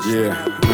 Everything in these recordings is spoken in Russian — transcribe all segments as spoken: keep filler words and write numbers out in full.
Yeah.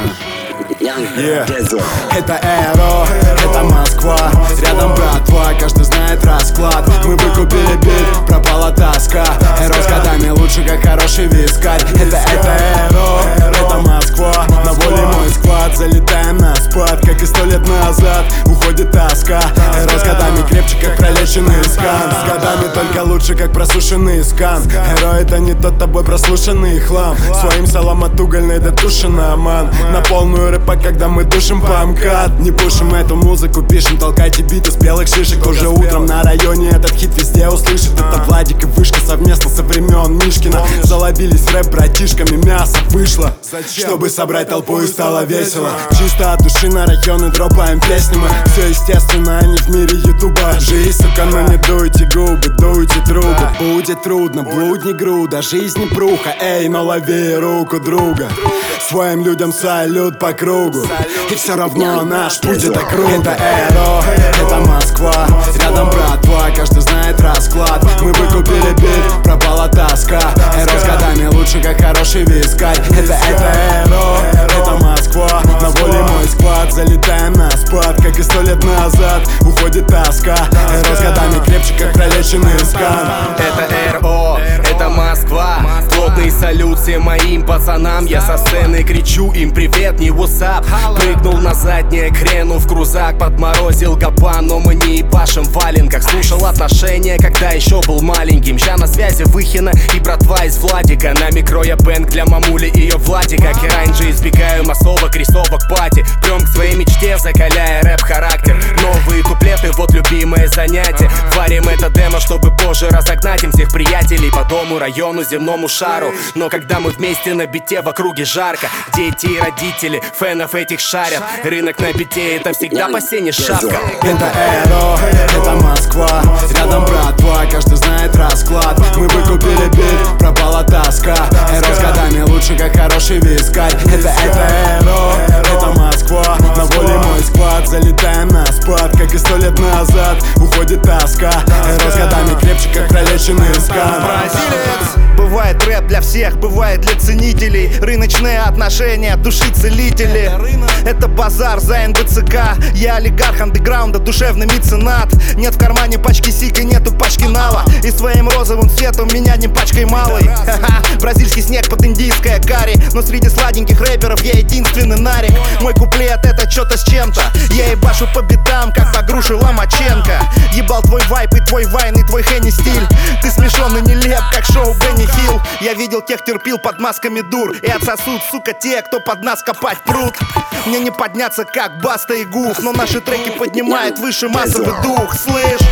Yeah. Это Эро, это Москва, рядом братва, каждый знает расклад. Мы выкупили бит, пропала тоска. Эро с годами лучше, как хороший вискарь. Это, это Эро, это Москва, на воле мой склад. Залетаем на спад, как и сто лет назад. Уходит тоска. Эро с годами крепче, как пролеченный скан. С годами только лучше, как просушенный скан. Эро это не тот тобой прослушанный хлам. Своим салом от угольной до тушина, ман. На полную рэпа, когда мы душим по МКАД. Не пушим эту музыку, пишем, толкайте биты с белых шишек. Уже утром на районе этот хит везде услышит. Это Владик и Вышка совместно со времен Мишкина. Залобились рэп братишками, мясо вышло, чтобы собрать толпу и стало весело. Чисто от души на районы дропаем песни мы. Все естественно, а не в мире ютуба. Жизнь, сука, но не дуйте губы, дуйте трубы. Будет трудно, блудни груда, жизнь не пруха. Эй, но лови руку друга. Своим людям салют по кругу. И все равно наш путь это круто. Это Эро, это Москва, рядом братва, каждый знает расклад. Мы выкупили бит, пропала тоска. Эро с годами лучше, как хороший вискарь. Это, это Эро, это Москва, на воле мой склад. Залетаем на спад, как и сто лет назад. Уходит тоска. Эро с годами крепче, как пролеченный скан. Это Эро, это Москва. Плотный салют всем моим пацанам. Я со сцены кричу им привет, не WhatsApp. Прыгнул на заднее, крену в крузак. Подморозил габан, но мы не ебашим в валенках. Слушал отношения, когда еще был маленьким. Ща на связи Выхина и братва из Владика. На микро я бэнк для мамули ее Владика. Керанджи избегаю массовок, рисовок, пати. Прям к своей мечте, закаляя рэп-характер. Новые куплеты, вот любимое занятие. Варим это демо, чтобы позже разогнать им всех приятелей по дому, району, земному шару. Но когда мы вместе на бите, в округе жарко. Дети и родители фенов этих шарят. Рынок на бите, это всегда по сене шапка. Это Эро, это Москва, рядом братва, каждый знает расклад. Мы выкупили бит, пропала тоска. Эро с годами лучше, как хороший вискарь. Это, это Эро, это Москва, на воле мой склад. Залетаем на спад, как и сто лет назад. Уходит тоска. Эро с годами крепче, как пролеченный скан. Бразилец. Бывает рэп для всех, бывает для ценителей. Рыночные отношения, души целители. Это базар за эн бэ цэ ка. Я олигарх андеграунда, душевный меценат. Нет в кармане пачки сика, нету пачки нава. И своим розовым цветом меня не пачкой малой. Ха-ха, бразильский снег под индийское карри. Но среди сладеньких рэперов я единственный нарик. Мой куплет это что-то с чем-то. Я ебашу по битам, как по груши Ломаченко. Ебал твой вайп и твой вайн и твой Хенни стиль. Ты смешон и нелеп, как шоу Бенни Хилл. Я видел тех терпил под масками дур. И отсосут, сука, те, кто под нас копать прут. Мне не подняться, как Баста и Гуф. Но наши треки поднимают выше массовый дух. Слышь?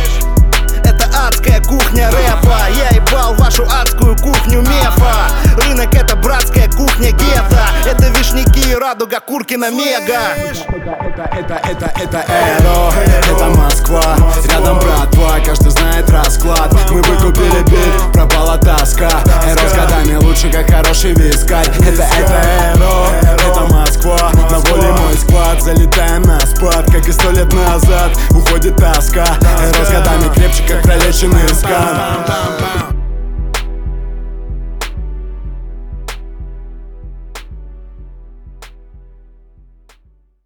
Это адская кухня рэпа. Я ебал вашу адскую кухню мефа. Рынок это братская кухня гетто. Это вишняки и радуга Куркина мега. Это, это, это, это Эро, это Москва, рядом братва, каждый знает расклад. Мы выкупили бит, пропала тоска. Эро с годами лучше, как хороший вискарь. Это, это Эро, это Москва, на воле мой склад. Залетаем на спад, как и сто лет назад. Уходит тоска. Эро с годами крепче, как пролеченный скан.